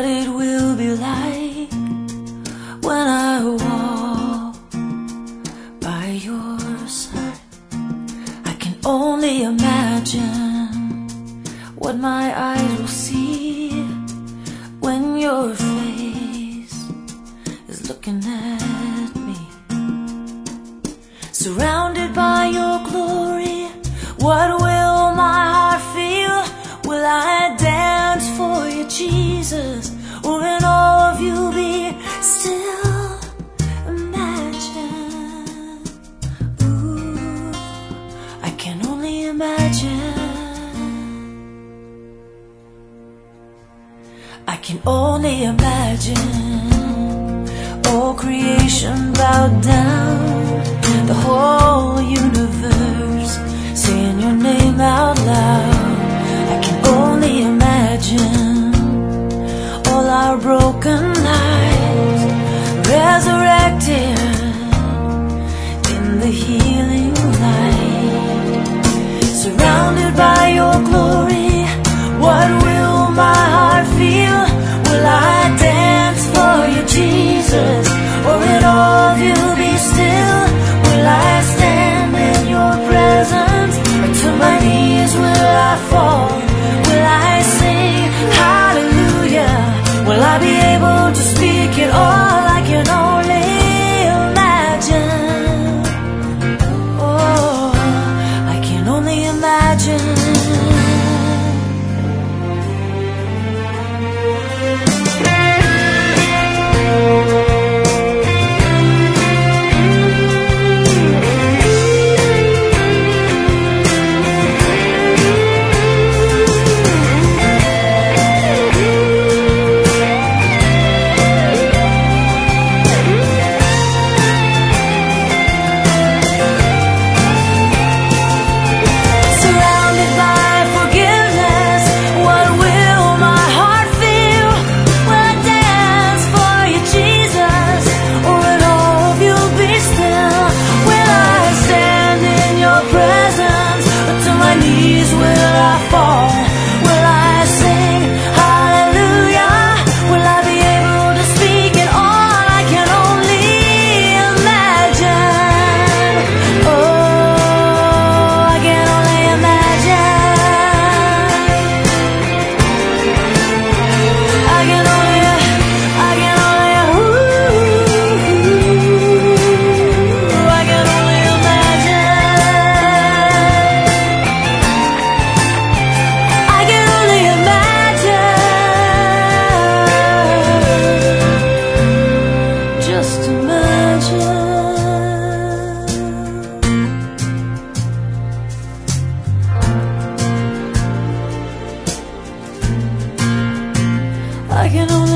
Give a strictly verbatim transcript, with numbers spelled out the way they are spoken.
what it will be like when I walk by your side. I can only imagine what my eyes will see when your face is looking at me. Surrounded by your glory, what will my heart feel? Will I dance for you, Jesus? Or in all of you be still? Imagine. Ooh, I can only imagine. I can only imagine. All creation bowed down, the whole universe saying your name out loud. I can only imagine all our broken lives resurrected in the healing light. Surrounded by your glory, what will my heart feel? Will I dance for you, Jesus? Or in all of you be still? Will I stand in your presence? Or to my knees will I fall? Will I sing hallelujah? Will I be able to speak it all? I can only imagine. Oh, I can only imagine. I can only